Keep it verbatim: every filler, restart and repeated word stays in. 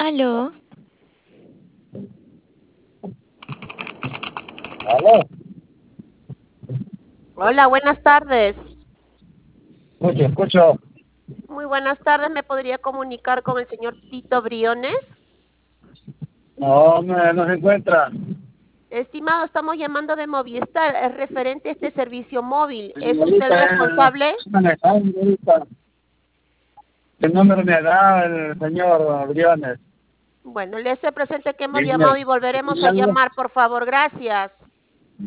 Aló, ¿Aló? Hola, buenas tardes. Escucho, escucho. Muy buenas tardes. ¿Me podría comunicar con el señor Tito Briones? No, me, no se encuentra. Estimado, estamos llamando de Movistar. Es referente a este servicio móvil. ¿Es usted el Señorita, eh, responsable? manejando ahorita. El número me da el señor Briones. Bueno, le hace presente que hemos Dime, llamado y volveremos ¿tiene a algo? llamar, por favor. Gracias.